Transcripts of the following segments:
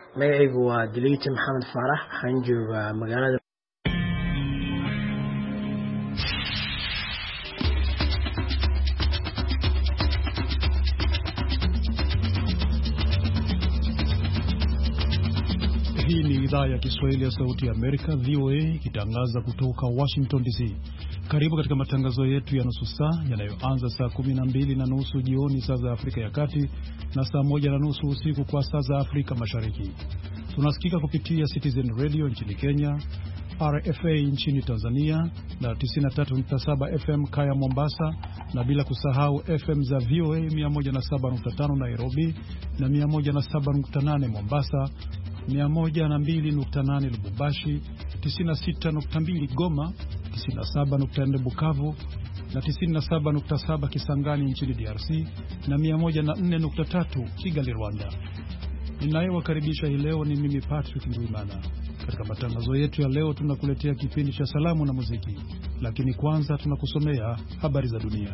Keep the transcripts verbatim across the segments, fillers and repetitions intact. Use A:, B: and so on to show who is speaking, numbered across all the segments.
A: magacaygu waa Diliita Maxamed Faarax, waxaan joogaa magaalada.
B: Hii ni idhaa ya Kiswahili ya Sauti ya Amerika, V O A, ikitangaza kutoka Washington D C. Karibu katika matangazo yetu ya nusu saa yanayoanza saa kumi na mbili na nusu jioni saa za Afrika ya Kati na saa moja na nusu usiku kwa saa za Afrika Mashariki. Tunasikika kupitia Citizen Radio nchini Kenya, R F A nchini Tanzania na tisini na tatu nukta saba F M Kaya Mombasa, na bila kusahau F M za V O A mia moja na saba nukta tano Nairobi na mia moja na saba nukta nane Mombasa, mia moja na mbili nukta nane Lubumbashi, tisini na sita nukta mbili Goma, tisini na saba nukta nne Bukavu na tisini na saba nukta saba Kisangani nchini D R C na mia moja na nne nukta tatu Kigali, Rwanda. Ninayewakaribisha hii leo ni mimi Patrick Ndwimana. Katika matangazo yetu ya leo tunakuletea kipindi cha salamu na muziki, lakini kwanza tunakusomea habari za dunia.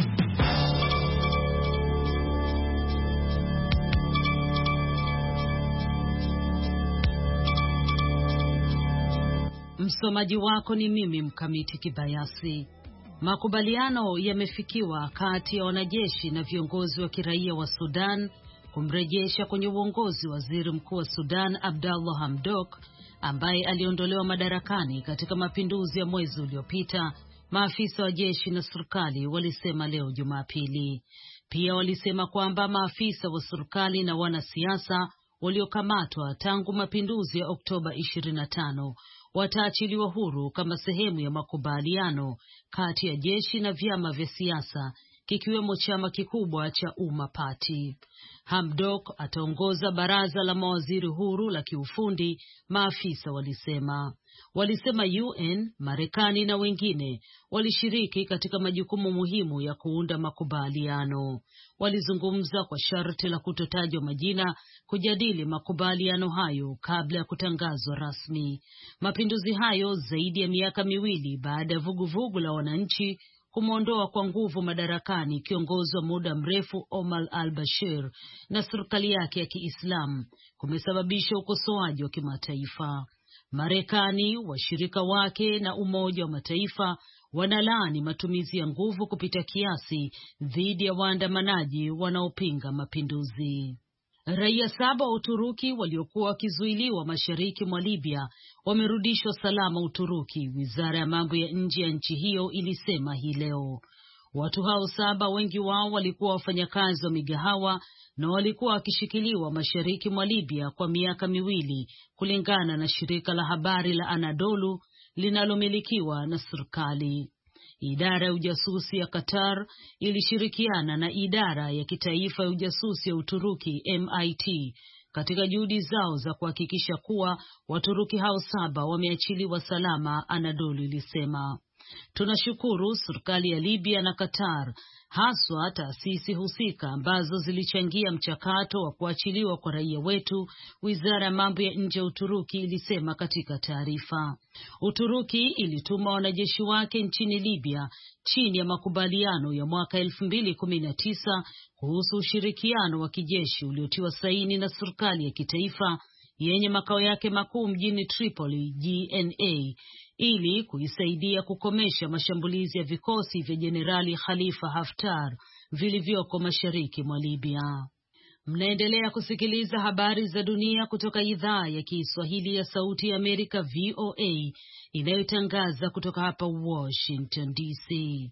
C: Msomaji wako ni mimi Mkamiti Kibayasi. Makubaliano yamefikiwa kati ya wanajeshi na viongozi wa kiraia wa Sudan kumrejesha kwenye uongozi waziri mkuu wa Sudan Abdallah Hamdok, ambaye aliondolewa madarakani katika mapinduzi ya mwezi uliopita, maafisa wa jeshi na serikali walisema leo Jumapili. Pia walisema kwamba maafisa wa serikali na wanasiasa waliokamatwa tangu mapinduzi ya Oktoba ishirini na tano wataachiliwa huru kama sehemu ya makubaliano kati ya jeshi na vyama vya siasa, kikiwemo chama kikubwa cha Umma Party. Hamdok ataongoza baraza la mawaziri huru la kiufundi, maafisa walisema. Walisema U N, Marekani na wengine walishiriki katika majukumu muhimu ya kuunda makubaliano. Walizungumza kwa sharti la kutotajwa majina kujadili makubaliano hayo kabla ya kutangazwa rasmi. Mapinduzi hayo zaidi ya miaka miwili baada ya vuguvugu la wananchi kumondoa kwa nguvu madarakani kiongozi wa muda mrefu Omar al-Bashir na serikali yake ya Kiislamu kumesababisha ukosoaji wa kimataifa. Marekani, washirika wake na Umoja wa Mataifa wanalaani matumizi ya nguvu kupita kiasi dhidi ya waandamanaji wanaopinga mapinduzi. Raia saba wa Uturuki waliokuwa wakizuiliwa mashariki mwa Libya wamerudishwa salama Uturuki, wizara ya mambo ya nje ya nchi hiyo ilisema hii leo. Watu hao saba, wengi wao walikuwa wafanyakazi wa migahawa na walikuwa wakishikiliwa mashariki mwa Libya kwa miaka miwili, kulingana na shirika la habari la Anadolu linalomilikiwa na serikali. Idara ya ujasusi ya Qatar ilishirikiana na idara ya kitaifa ya ujasusi ya Uturuki M I T katika juhudi zao za kuhakikisha kuwa Waturuki hao saba wameachiliwa salama, Anadolu ilisema. Tunashukuru serikali ya Libya na Qatar, haswa taasisi husika ambazo zilichangia mchakato wa kuachiliwa kwa raia wetu, wizara ya mambo ya nje ya Uturuki ilisema katika taarifa. Uturuki ilituma wanajeshi wake nchini Libya chini ya makubaliano ya mwaka elfu mbili kumi na tisa kuhusu ushirikiano wa kijeshi uliotiwa saini na serikali ya kitaifa yenye makao yake makuu mjini Tripoli, G N A, ili kuisaidia kukomesha mashambulizi ya vikosi vya Jenerali Khalifa Haftar vilivyoko mashariki mwa Libya. Mnaendelea kusikiliza habari za dunia kutoka idhaa ya Kiswahili ya Sauti ya Amerika, V O A, inayotangaza kutoka hapa Washington D C.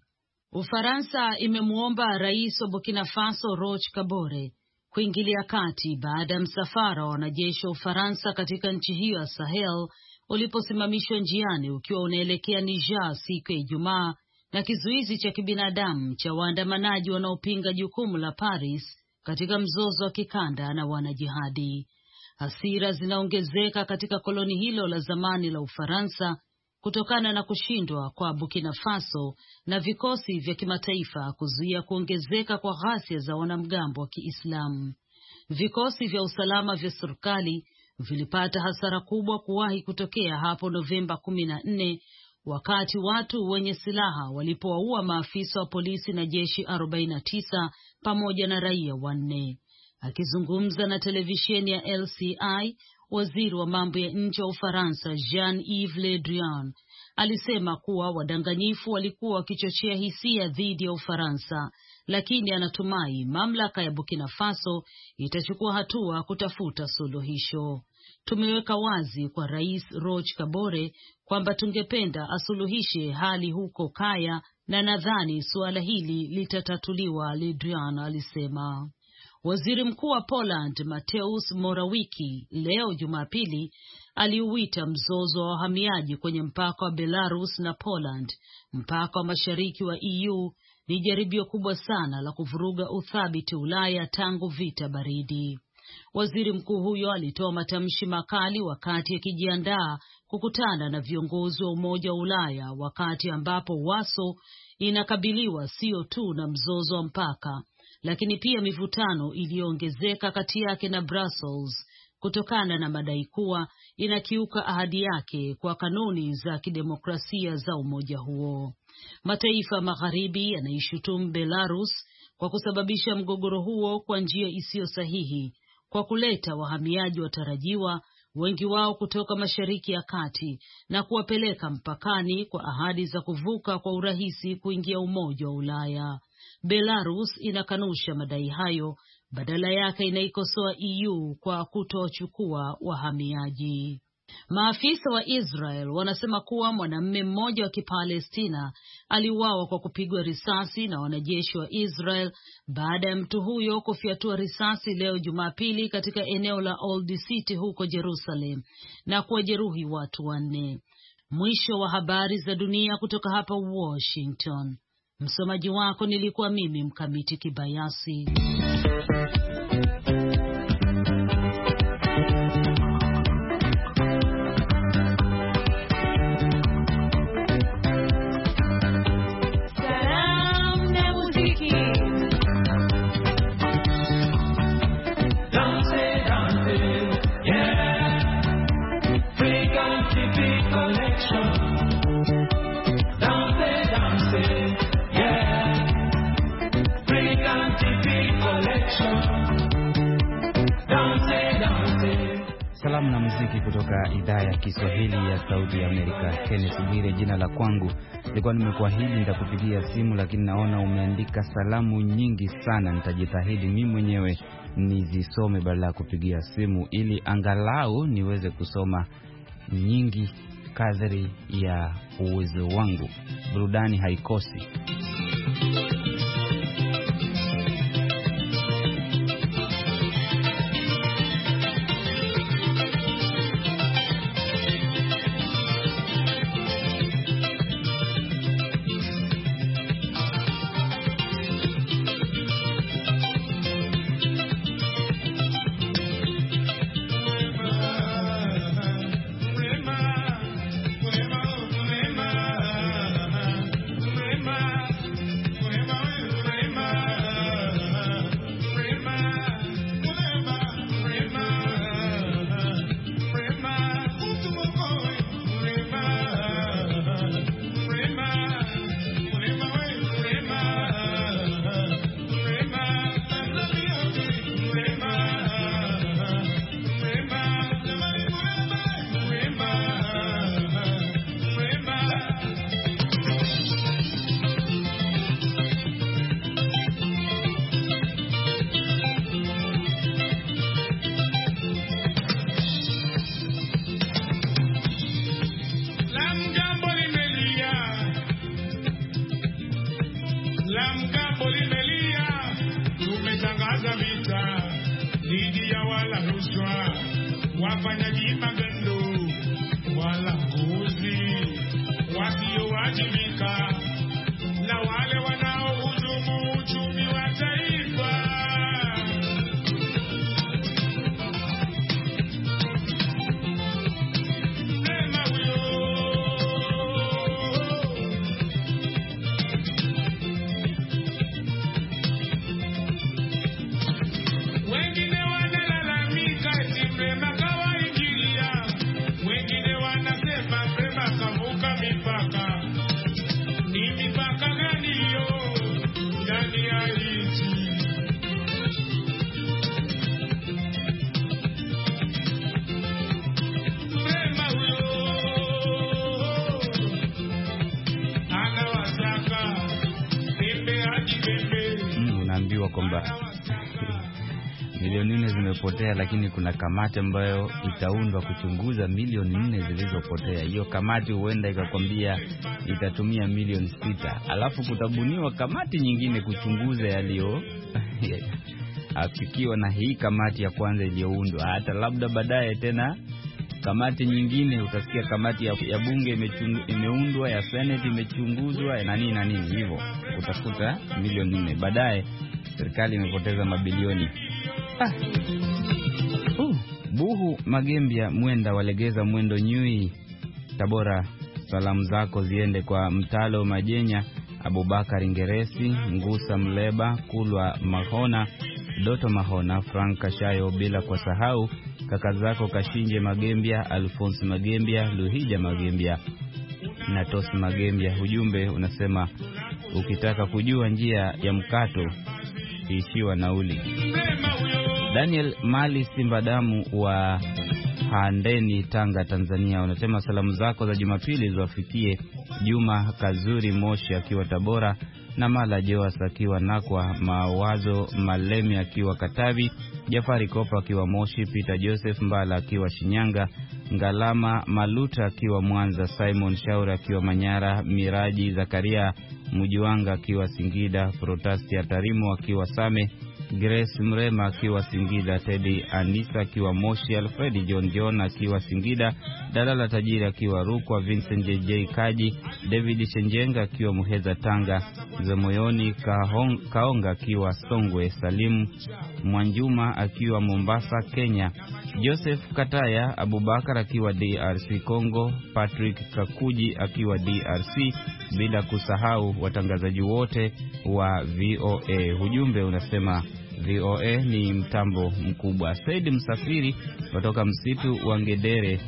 C: Ufaransa imemuomba rais wa Burkina Faso Roch Kabore kuingilia kati baada ya msafara wa wanajeshi wa Ufaransa katika nchi hiyo ya Sahel uliposimamishwa njiani ukiwa unaelekea Niger siku ya Ijumaa na kizuizi cha kibinadamu cha waandamanaji wanaopinga jukumu la Paris katika mzozo wa kikanda na wanajihadi. Hasira zinaongezeka katika koloni hilo la zamani la Ufaransa kutokana na kushindwa kwa Burkina Faso na vikosi vya kimataifa kuzuia kuongezeka kwa ghasia za wanamgambo wa Kiislamu. Vikosi vya usalama vya serikali vilipata hasara kubwa kuwahi kutokea hapo Novemba kumi na nne, wakati watu wenye silaha walipowaua maafisa wa polisi na jeshi arobaini na tisa pamoja na raia wanne. Akizungumza na televisheni ya L C I, waziri wa mambo ya nje wa Ufaransa Jean-Yves Le Drian alisema kuwa wadanganyifu walikuwa wakichochea hisia dhidi ya Ufaransa, lakini anatumai mamlaka ya Burkina Faso itachukua hatua kutafuta suluhisho. Tumeweka wazi kwa Rais Roch Kabore kwamba tungependa asuluhishe hali huko Kaya na nadhani suala hili litatatuliwa, Le Drian alisema. Waziri Mkuu wa Poland Mateusz Morawiecki leo Jumapili aliuita mzozo wa wahamiaji kwenye mpaka wa Belarus na Poland, mpaka wa mashariki wa E U, ni jaribio kubwa sana la kuvuruga uthabiti Ulaya tangu vita baridi. Waziri mkuu huyo alitoa matamshi makali wakati akijiandaa kukutana na viongozi wa Umoja wa Ulaya, wakati ambapo Warsaw inakabiliwa sio tu na mzozo wa mpaka, lakini pia mivutano iliyoongezeka kati yake na Brussels kutokana na madai kuwa inakiuka ahadi yake kwa kanuni za kidemokrasia za umoja huo. Mataifa magharibi yanaishutumu Belarus kwa kusababisha mgogoro huo kwa njia isiyo sahihi, kwa kuleta wahamiaji watarajiwa, wengi wao kutoka Mashariki ya Kati, na kuwapeleka mpakani kwa ahadi za kuvuka kwa urahisi kuingia Umoja wa Ulaya. Belarus inakanusha madai hayo, badala yake inaikosoa E U kwa kutochukua wahamiaji. Maafisa wa Israel wanasema kuwa mwanamume mmoja wa Kipalestina aliuawa kwa kupigwa risasi na wanajeshi wa Israel baada ya mtu huyo kufyatua risasi leo Jumapili katika eneo la Old City huko Jerusalem na kuwajeruhi watu wanne. Mwisho wa habari za dunia kutoka hapa Washington. Msomaji wako nilikuwa mimi Mkamiti Kibayasi.
D: Salamu na muziki kutoka idhaa ya Kiswahili ya Sauti ya Amerika. Kenneth Bwire jina la kwangu. Nilikuwa nimekuahidi nitakupigia simu, lakini naona umeandika salamu nyingi sana. Nitajitahidi mimi mwenyewe nizisome badala ya kupigia simu, ili angalau niweze kusoma nyingi kadri ya uwezo wangu. Burudani haikosi.
E: Wengine wanalalamika eti mrema kawaingilia, wengine wanasema
D: tunaambiwa kwamba milioni nne zimepotea, lakini kuna kamati ambayo itaundwa kuchunguza milioni nne zilizopotea. Hiyo kamati huenda ikakwambia itatumia milioni sita. Alafu kutabuniwa kamati nyingine kuchunguza yaliyo afikiwa na hii kamati ya kwanza iliyoundwa. Hata labda baadaye tena kamati nyingine, utasikia kamati ya, ya bunge imeundwa, ya senate imechunguzwa na nini na nini hivyo. Utakuta milioni nne. Baadaye serikali imepoteza mabilioni. Ah. Uh, Buhu Magembia Mwenda walegeza mwendo Nyui Tabora. Salamu zako ziende kwa Mtalo Majenya, Abubakar Ngeresi, Ngusa Mleba, Kulwa Mahona, Doto Mahona, Frank Kashayo, bila kwa sahau kaka zako Kashinje Magembia, Alphonse Magembia, Luhija Magembia na Tosi Magembia. Ujumbe unasema ukitaka kujua njia ya mkato ishiwa nauli. Daniel Mali Simbadamu wa Handeni, Tanga, Tanzania, unasema salamu zako za Jumapili ziwafikie Juma Kazuri Moshi akiwa Tabora, na Mala Joas akiwa Nakwa, Mawazo Malemi akiwa Katavi, Jafari Kopa akiwa Moshi, Peter Joseph Mbala akiwa Shinyanga, Ngalama Maluta akiwa Mwanza, Simon Shaura akiwa Manyara, Miraji Zakaria Mujuanga akiwa Singida, Protasti Atarimo akiwa Same, Grace Mrema akiwa Singida, Teddy Anisa akiwa Moshi, Alfredi John John akiwa Singida, Dalala Tajiri akiwa Rukwa, Vincent J J Kaji, David Shenjenga akiwa Muheza Tanga, Zemoyoni Kahong, Kaonga akiwa Songwe, Salimu Mwanjuma akiwa Mombasa Kenya, Joseph Kataya Abubakar akiwa D R C Congo, Patrick Kakuji akiwa D R C, bila kusahau watangazaji wote wa V O A. Ujumbe unasema V O A ni mtambo mkubwa. Said Msafiri kutoka msitu wa Ngedere,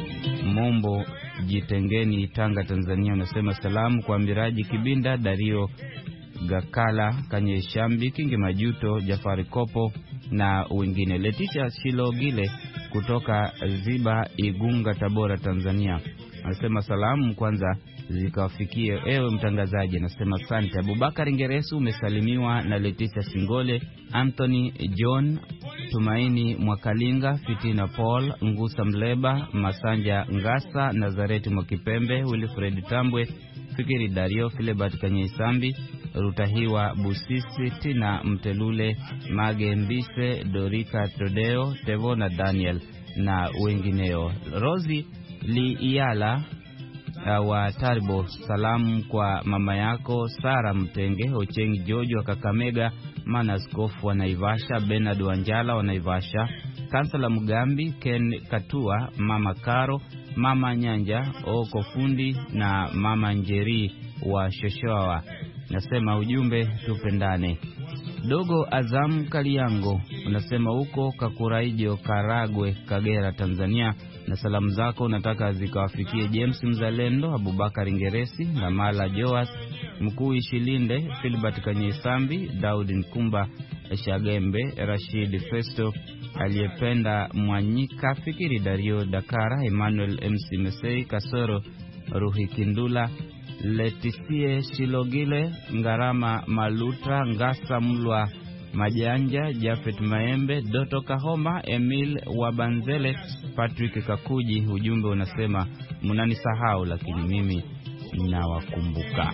D: Mombo Jitengeni, Tanga, Tanzania, unasema salamu kwa Miraji Kibinda, Dario Gakala, Kanye Shambi, Kingi Majuto, Jafari Kopo na wengine. Leticia Shilogile kutoka Ziba, Igunga, Tabora, Tanzania, anasema salamu kwanza zikawafikie ewe mtangazaji. Anasema asante. Abubakar Ngeresu umesalimiwa na Leticia Singole, Anthony John, Tumaini Mwakalinga, Fitina Paul, Ngusa Mleba, Masanja Ngasa, Nazareti Mwakipembe, Wilfred Tambwe, Fikiri Dario, Filebert Kanyeisambi, Rutahiwa Busisi, Tina Mtelule, Mage Mbise, Dorika Trodeo, Tevona Daniel na wengineo. Rozi Liiala Uh, wa Taribo, salamu kwa mama yako Sara Mtenge, Ocheng Jojo wa Kakamega, Manaskofu wa Naivasha, Bernard Wanjala wa Naivasha, Kansala Mugambi, Ken Katua, Mama Karo, Mama Nyanja Oko Fundi na Mama Njeri wa Shoshoa. Nasema ujumbe tupendane. Dogo Azam Kaliango unasema huko Kakuraijo, Karagwe, Kagera, Tanzania, na salamu zako nataka zikawafikie James Mzalendo, Abubakar Ngeresi na Mala Joas, Mkuu Ishilinde, Filbert Kanyeisambi, Daudi Nkumba, Shagembe, Rashid Festo, Aliyependa Mwanyika, Fikiri Dario Dakara, Emmanuel M C Mesei Kasoro, Ruhi Kindula, Leticie Shilogile, Ngarama Maluta, Ngasa Mlwa Majanja, Jafet Maembe, Doto Kahoma, Emil Wabanzele, Patrick Kakuji. Ujumbe unasema mnanisahau lakini mimi ninawakumbuka.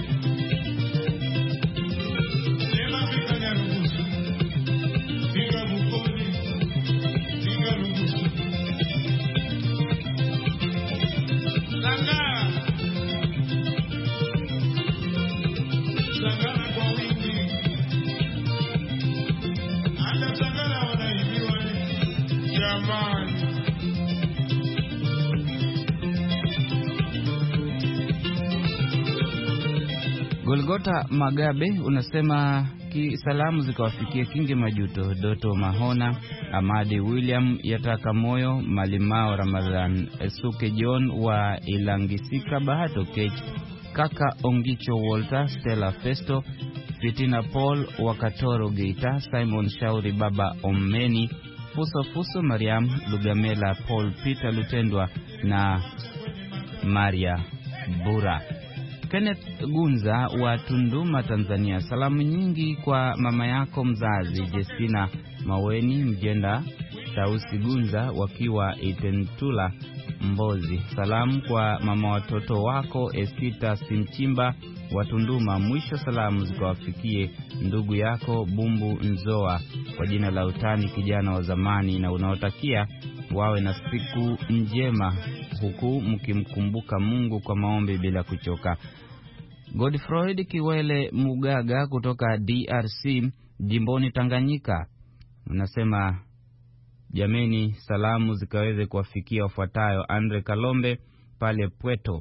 D: Golgota Magabe unasema ki salamu zikawafikia Kingi Majuto, Doto Mahona, Amadi William Yataka Moyo, Malimao Ramadhan, Esuke John wa Ilangisika, Bahato Kech, Kaka Ongicho Walter, Stella Festo, Fitina Paul wa Katoro Geita, Simon Shauri, Baba Omeni, Fuso Fuso, Mariam Lugamela, Paul Peter Lutendwa na Maria Bura. Kenneth Gunza wa Tunduma, Tanzania. Salamu nyingi kwa mama yako mzazi Jesina Maweni Mjenda Tausi Gunza wakiwa Itentula Mbozi. Salamu kwa mama watoto wako Esita Simchimba wa Tunduma. Mwisho salamu zikawafikie ndugu yako Bumbu Nzoa kwa jina la utani kijana wa zamani, na unaotakia wawe na siku njema huku mkimkumbuka Mungu kwa maombi bila kuchoka. Godfrey Kiwele Mugaga kutoka D R C jimboni Tanganyika unasema jameni, salamu zikaweze kuwafikia wafuatayo: Andre Kalombe pale Pweto,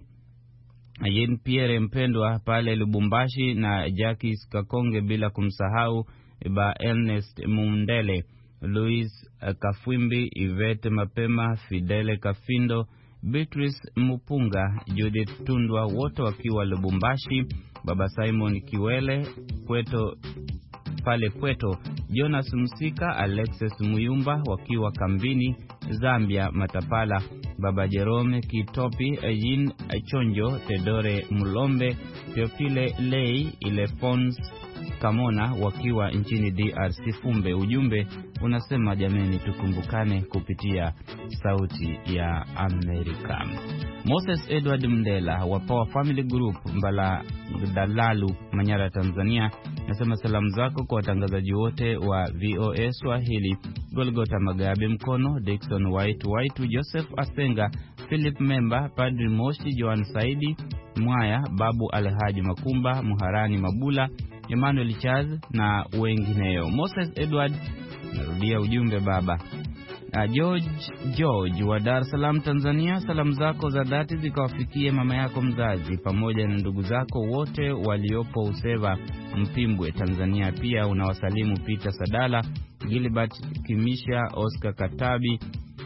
D: Jean Pierre Mpendwa pale Lubumbashi, na Jackie Kakonge, bila kumsahau Ba Ernest Mundele, Louis Kafwimbi, Ivete Mapema, Fidele Kafindo, Beatrice Mupunga, Judith Tundwa, wote wakiwa Lubumbashi, Baba Simon Kiwele Pweto pale Pweto, Jonas Msika, Alexis Muyumba wakiwa kambini Zambia Matapala, Baba Jerome Kitopi, Ejin Chonjo, Tedore Mulombe, Teofile Lei, Ilefons Kamona wakiwa nchini D R C Fumbe. Ujumbe unasema jameni, tukumbukane kupitia sauti ya Amerika. Moses Edward Mndela wa Power Family Group Mbala Dalalu Manyara, Tanzania, nasema salamu zako kwa watangazaji wote wa V O A Swahili: Golgota Magabe Mkono, Dickson White White, Joseph Asenga, Philip Memba, Padri Moshi, Joan Saidi Mwaya, Babu Alhaji Makumba, Muharani Mabula, Emmanuel Chaz na wengineo. Moses Edward, narudia ujumbe baba. Uh, George George wa Dar es Salaam, Tanzania, salamu zako za dhati zikawafikie mama yako mzazi pamoja na ndugu zako wote waliopo Useva Mpimbwe, Tanzania. Pia unawasalimu Peter Sadala, Gilbert Kimisha, Oscar Katabi,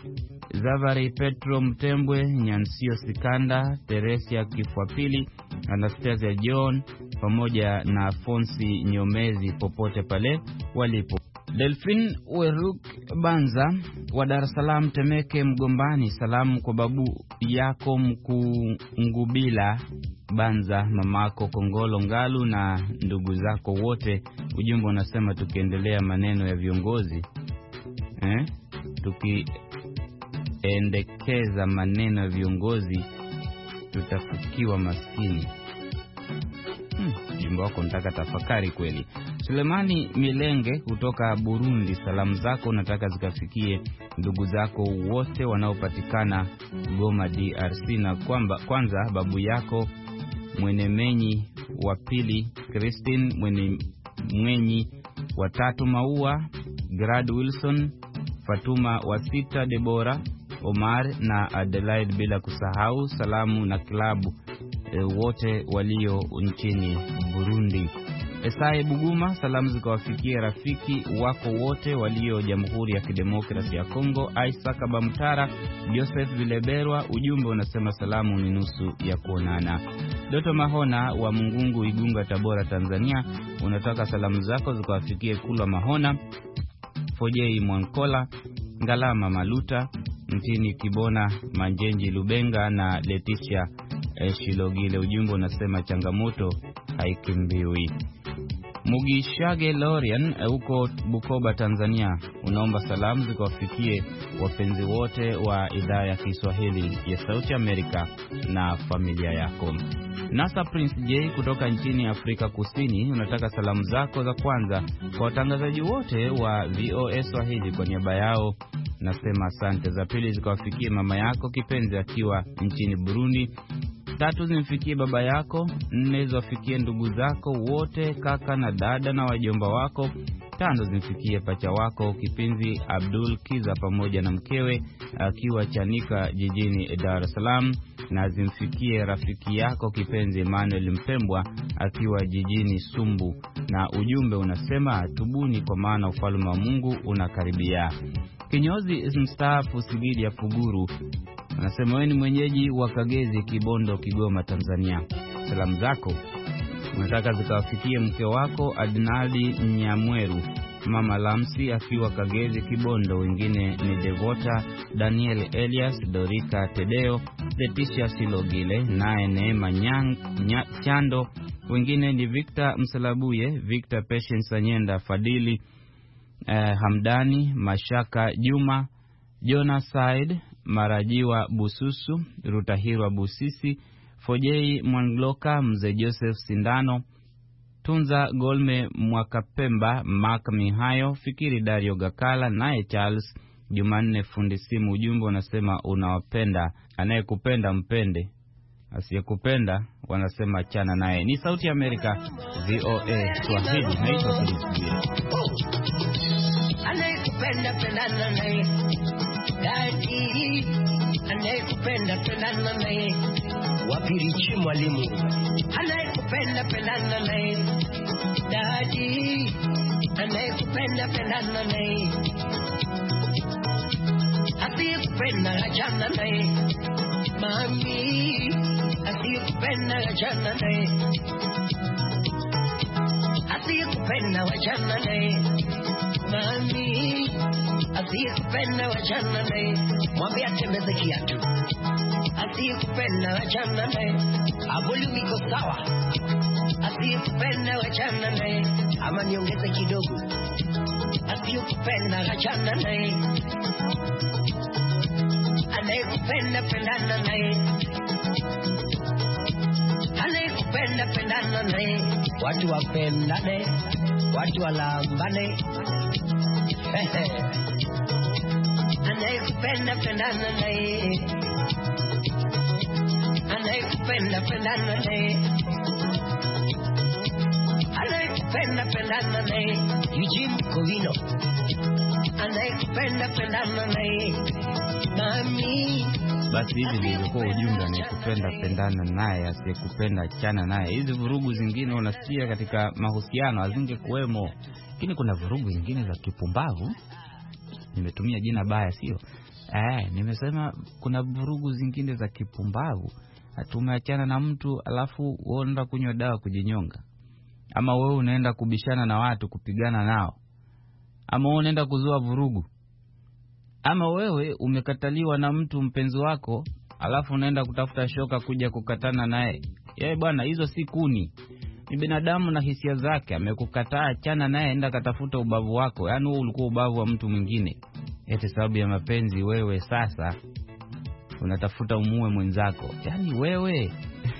D: Zavari Petro Mtembwe, Nyansio Sikanda, Teresia Kifwapili, Anastasia John pamoja na Fonsi Nyomezi popote pale walipo. Delphine Weruk Banza wa Dar es Salaam Temeke Mgombani, salamu kwa babu yako Mkungubila Banza, mamako Kongolo Ngalu na ndugu zako wote. Ujumbe unasema tukiendelea maneno ya viongozi eh tukiendekeza maneno ya viongozi tutafukiwa maskini. Hmm, jimbo wako nataka tafakari kweli. Sulemani Milenge kutoka Burundi, salamu zako unataka zikafikie ndugu zako wote wanaopatikana Goma D R C, na kwamba kwanza babu yako Mwenemenyi wa pili Christine Mwene Mwenyi, wa tatu Maua Grad Wilson, Fatuma wa sita Debora Omar na Adelaide, bila kusahau salamu na klabu e, wote walio nchini Burundi. Esai Buguma, salamu zikawafikia rafiki wako wote walio Jamhuri ya Kidemokrasia ya Kongo. Isaac Bamtara, Joseph Vileberwa, ujumbe unasema salamu ni nusu ya kuonana. Doto Mahona wa Mungungu Igunga, Tabora, Tanzania, unataka salamu zako zikawafikie Kula Mahona, Fojei Mwankola, Ngalama Maluta, Mtini Kibona, Manjenji Lubenga na Leticia eh, Shilogile. Ujumbe unasema changamoto haikimbiwi. Mugishage Lorian huko Bukoba, Tanzania, unaomba salamu zikawafikie wapenzi wote wa idhaa ya Kiswahili ya Sauti Amerika na familia yako. Nasa Prince J kutoka nchini Afrika Kusini, unataka salamu zako za kwanza kwa watangazaji wote wa V O A Swahili. Kwa niaba yao nasema asante. Za pili zikawafikie mama yako kipenzi akiwa nchini Burundi. Tatu zimfikie baba yako. Nne ziwafikie ndugu zako wote, kaka na dada na wajomba wako. Tano zimfikie pacha wako kipenzi Abdul Kiza pamoja na mkewe akiwa Chanika jijini Dar es Salaam. Na zimfikie rafiki yako kipenzi Emmanuel Mpembwa akiwa jijini Sumbu. Na ujumbe unasema tubuni kwa maana ufalme wa Mungu unakaribia. Kinyozi mstaafu Sigidi ya Fuguru anasema wewe ni mwenyeji wa Kagezi, Kibondo, Kigoma, Tanzania. Salamu zako unataka zikawafikie mke wako Adinaldi Nyamweru, Mama Lamsi akiwa Kagezi, Kibondo. Wengine ni Devota Daniel Elias, Dorika Tedeo, Leticia Silogile, naye Neema Chando, wengine ni Victor Msalabuye, Victor Patience Anyenda, Fadili eh, Hamdani, Mashaka Juma, Jonas Said, Marajiwa Bususu, Rutahirwa Busisi, Fojei Mwangloka, Mzee Joseph Sindano, Tunza Golme Mwakapemba, Mark Mihayo, Fikiri Dario Gakala, naye Charles Jumanne fundi simu. Ujumbe unasema unawapenda, anayekupenda mpende, asiyekupenda wanasema chana naye. Ni Sauti ya Amerika, V O A Swahili. Naitwa Kulisibia.
E: Anayekupenda pendana naye, Daddy. Anayekupenda pendana naye, Wapirichi mwalimu. Anayekupenda pendana naye, Daddy. Anayekupenda pendana naye, asiyekupenda achana naye, Mami. Asiyekupenda achana naye, asiyekupenda achana naye, Mami. Asiyekupenda achana naye, mwambie atembeze kiatu. Asiyekupenda achana naye, volume iko sawa. Asiyekupenda achana naye, ama niongeze kidogo. Asiyekupenda achana naye, anayekupenda pendana naye, anayekupenda pendana naye. Watu wapendane, watu walambane. Anayekupenda pendana naye, anayekupenda pendana naye, anayekupenda pendana naye. Eugene Kovino, anayekupenda pendana naye, Mami.
D: Basi hivi ndivyo ujumbe, anayekupenda pendana naye, asiyekupenda achana naye. Hizi vurugu zingine unasikia katika mahusiano azinge kuwemo, lakini kuna vurugu zingine za kipumbavu. Nimetumia jina baya sio? Eh, nimesema kuna vurugu zingine za kipumbavu. Tumeachana na mtu alafu unaenda kunywa dawa kujinyonga. Ama wewe unaenda kubishana na watu kupigana nao. Ama wewe unaenda kuzua vurugu. Ama wewe umekataliwa na mtu mpenzi wako alafu unaenda kutafuta shoka kuja kukatana naye. Yeye bwana, hizo si kuni. Ni binadamu na hisia zake, amekukataa, achana naye, enda katafuta ubavu wako. Yaani wewe ulikuwa ubavu wa mtu mwingine. Eti sababu ya mapenzi wewe sasa unatafuta umuue mwenzako. Yaani wewe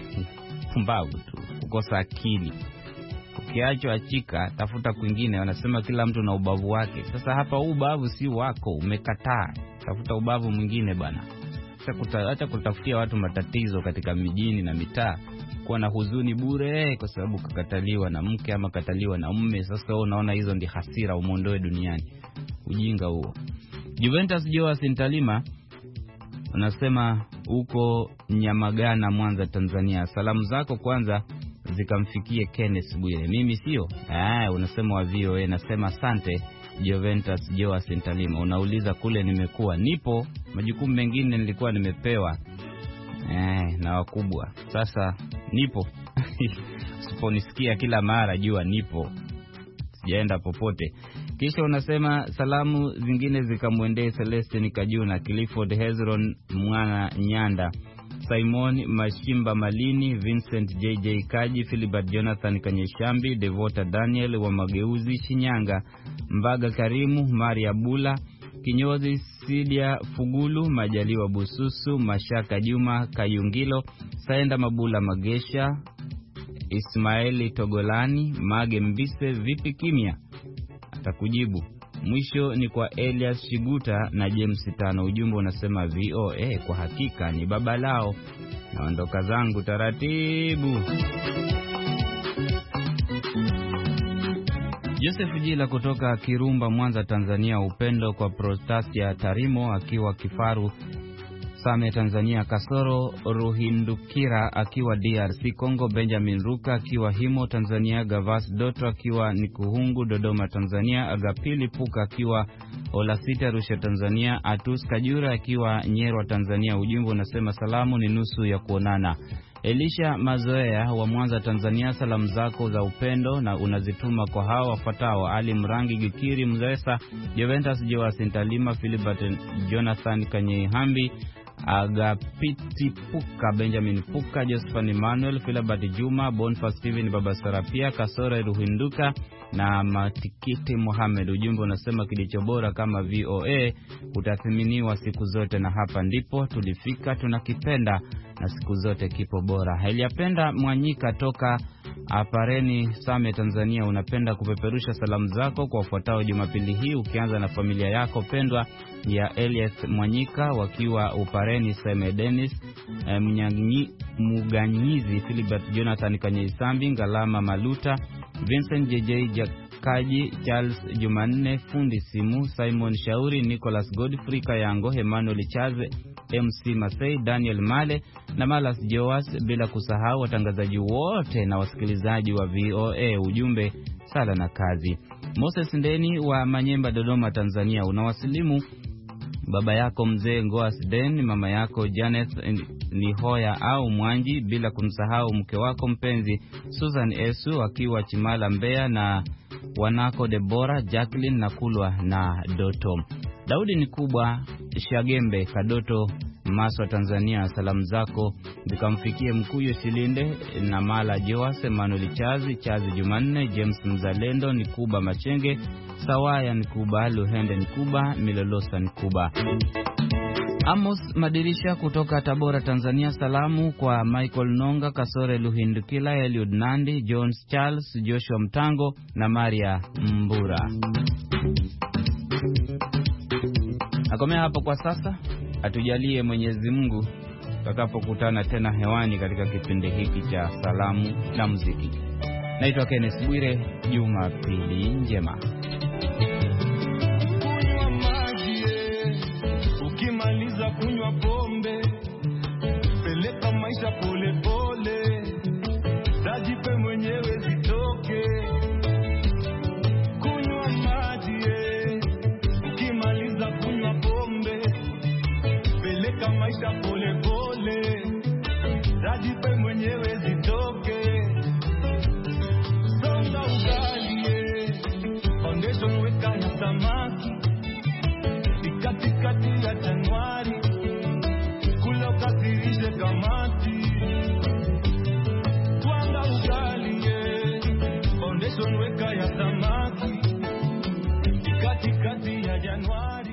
D: pumbavu tu, ukosa akili. Ukiachwa achika, tafuta kwingine. Wanasema kila mtu na ubavu wake. Sasa hapa ubavu si wako, umekataa. Tafuta ubavu mwingine bana. Acha kutafutia watu matatizo katika mijini na mitaa, kuwa na huzuni bure kwa sababu kukataliwa na mke ama kataliwa na mume. Sasa wewe unaona hizo ndi hasira, umondoe duniani. Ujinga huo. Juventus Joa Sintalima unasema uko Nyamagana, Mwanza, Tanzania. Salamu zako kwanza zikamfikie Kenneth Bwire. Mimi sio? Ah, unasema wa V O A. Nasema asante Juventus Joa Sintalima. Unauliza kule nimekuwa. Nipo, majukumu mengine nilikuwa nimepewa eh na wakubwa. Sasa nipo. Usiponisikia kila mara jua nipo. Sijaenda popote. Kisha unasema salamu zingine zikamwendee Celeste Kajuna, Clifford Hezron Mwana Nyanda, Simon Mashimba Malini, Vincent J J Kaji, Philibert Jonathan Kanyeshambi, Devota Daniel wa Mageuzi Shinyanga, Mbaga Karimu, Maria Bula, Kinyozi Sidia Fugulu, Majaliwa Bususu, Mashaka Juma Kayungilo, Saenda Mabula Magesha, Ismaili Togolani, Mage Mbise. Vipi kimya? Atakujibu. Mwisho ni kwa Elias Shiguta na James Tano. Ujumbe unasema V O A kwa hakika ni baba lao. Naondoka zangu taratibu. Joseph Jila kutoka Kirumba, Mwanza, Tanzania. Upendo kwa Prostasia Tarimo akiwa Kifaru Same, Tanzania. Kasoro Ruhindukira akiwa D R C Congo. Benjamin Ruka akiwa Himo, Tanzania. Gavas Doto akiwa Nikuhungu, Dodoma, Tanzania. Agapili Puka akiwa Olasita, Arusha, Tanzania. Atus Kajura akiwa Nyerwa, Tanzania. Ujumbe unasema salamu ni nusu ya kuonana. Elisha Mazoea wa Mwanza, Tanzania. Salamu zako za upendo na unazituma kwa hao wafuatao: Ali Mrangi Gikiri Mzesa, Juventus Joa Sintalima, Philibert Jonathan Kanyehambi, Agapiti Puka, Benjamin Puka, Josephan Emmanuel, Philibert Juma, Boniface Steven, Baba Sarapia, Kasore Ruhinduka na Matikiti Mohamed. Ujumbe unasema kilicho bora kama V O A utathiminiwa siku zote, na hapa ndipo tulifika, tunakipenda na siku zote kipo bora. Eliapenda Mwanyika toka Apareni Same Tanzania, unapenda kupeperusha salamu zako kwa wafuatao Jumapili hii, ukianza na familia yako pendwa ya Elias Mwanyika wakiwa Upareni Same, Dennis eh, Mnyanyi, Muganyizi, Philibert Jonathan Kanyeisambi, Ngalama Maluta, Vincent J J Jakaji, Charles Jumanne Fundi Simu, Simon Shauri, Nicholas Godfrey Kayango, Emmanuel Chaze, M C Masei, Daniel Male na Malas Joas, bila kusahau watangazaji wote na wasikilizaji wa V O A. Ujumbe sala na kazi. Moses Ndeni wa Manyemba, Dodoma, Tanzania, unawasilimu baba yako mzee Ngoas Den, mama yako Janet Nihoya au Mwanji, bila kumsahau mke wako mpenzi Susan Esu akiwa Chimala Mbeya, na wanako Debora, Jacqueline na Kulwa na Doto. Daudi ni kubwa Shagembe, Kadoto, Maswa, Tanzania, salamu zako zikamfikie Mkuyo Silinde na Mala Joas, Emmanuel Chazi, Chazi Jumanne, James Mzalendo, Nikuba Machenge, Sawaya Nikuba, Luhende Nikuba, Milolosa Nikuba. Amos Madirisha kutoka Tabora, Tanzania, salamu kwa Michael Nonga, Kasore Luhindukila, Eliud Nandi, Jones Charles, Joshua Mtango na Maria Mbura. Nakomea hapo kwa sasa, atujalie Mwenyezi Mungu tutakapokutana tena hewani katika kipindi hiki cha salamu na muziki. Naitwa Kenneth Bwire, Jumapili njema.
F: Kunywa maji, ukimaliza kunywa pombe, peleka maisha pole pole, zajipe mwenyewe zitoke. Kunywa maji, ukimaliza kunywa pombe, peleka maisha pole pole, zajipe mwenyewe zitoke. Songa ugali, foundation weka ya samaki, katikati ya Januari, kula ukasirishe kamati. Twanga ugali, foundation weka ya samaki, katikati ya Januari.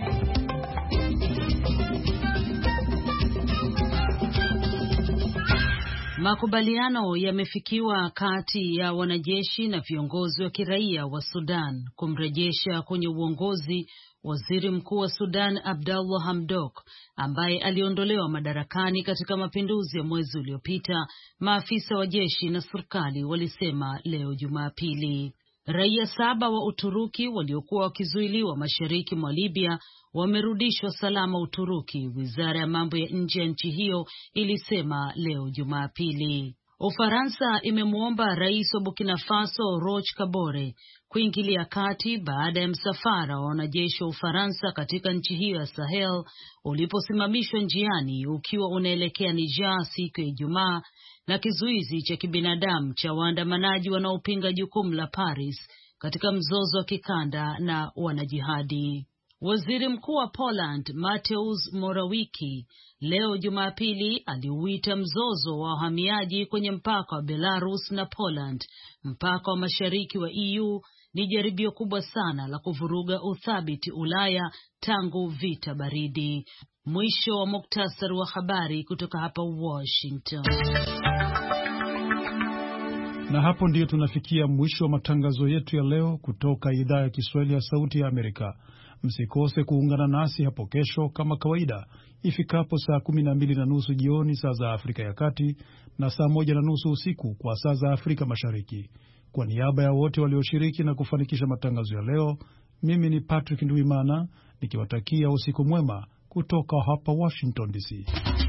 C: Makubaliano yamefikiwa kati ya wanajeshi na viongozi wa kiraia wa Sudan kumrejesha kwenye uongozi Waziri Mkuu wa Sudan Abdallah Hamdok ambaye aliondolewa madarakani katika mapinduzi ya mwezi uliopita, maafisa wa jeshi na serikali walisema leo Jumapili. Raia saba wa Uturuki waliokuwa wakizuiliwa mashariki mwa Libya wamerudishwa salama Uturuki, wizara ya mambo ya nje ya nchi hiyo ilisema leo Jumapili. Ufaransa imemwomba rais wa Burkina Faso Roch Kabore kuingilia kati baada ya msafara wa wanajeshi wa Ufaransa katika nchi hiyo ya Sahel uliposimamishwa njiani ukiwa unaelekea Niger siku ya Ijumaa na kizuizi cha kibinadamu cha waandamanaji wanaopinga jukumu la Paris katika mzozo wa kikanda na wanajihadi. Waziri Mkuu wa Poland Mateusz Morawiecki leo Jumapili aliuita mzozo wa wahamiaji kwenye mpaka wa Belarus na Poland, mpaka wa mashariki wa E U, ni jaribio kubwa sana la kuvuruga uthabiti Ulaya tangu vita baridi. Mwisho wa muktasari wa habari kutoka hapa Washington.
B: Na hapo ndiyo tunafikia mwisho wa matangazo yetu ya leo kutoka idhaa ya Kiswahili ya Sauti ya Amerika. Msikose kuungana nasi hapo kesho kama kawaida ifikapo saa kumi na mbili na nusu jioni saa za Afrika ya Kati na saa moja na nusu usiku kwa saa za Afrika Mashariki. Kwa niaba ya wote walioshiriki na kufanikisha matangazo ya leo, mimi ni Patrick Ndwimana nikiwatakia usiku mwema kutoka hapa Washington D C.